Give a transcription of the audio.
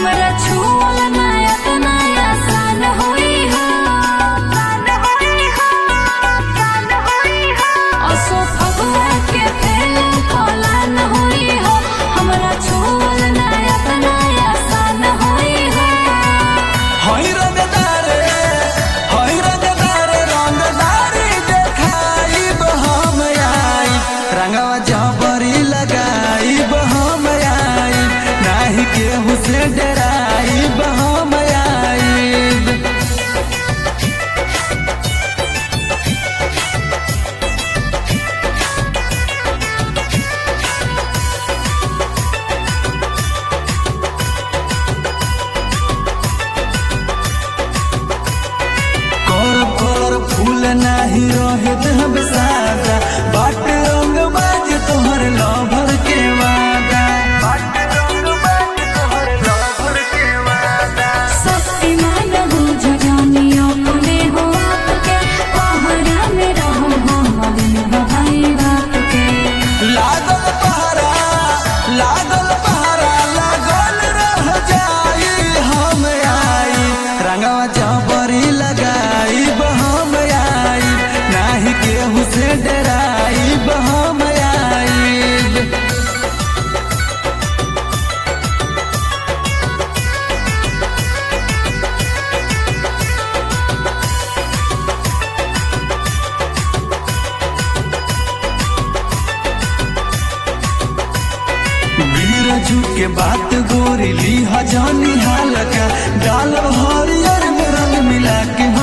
हमरा छुअल नायक नया सान होई हो असो फगुआ के फेलू फलान होई हो हमरा छुअल नायक नया सान होई हो हई रंगदारे रंगदारी देखाइब हम आई रंगवा जबरी लगाइब हम आई नाही केहू से डराइब हम आइब। कर फूल नाही रहे देहब सादा बाट रंग बाज तोहर लभर के वादा शक्तिमान बुझ जानी अपने हो आपके पहरा में रहो हम भाई बाप के लागल पहरा लागल रह जाई हम आई रंगवा जबरी लगाइब हम आई नाही केहू से डराइब हम आइब। बीरजू के बात गोरी ली हजानी हालका डाल हरियर में रंग मिला के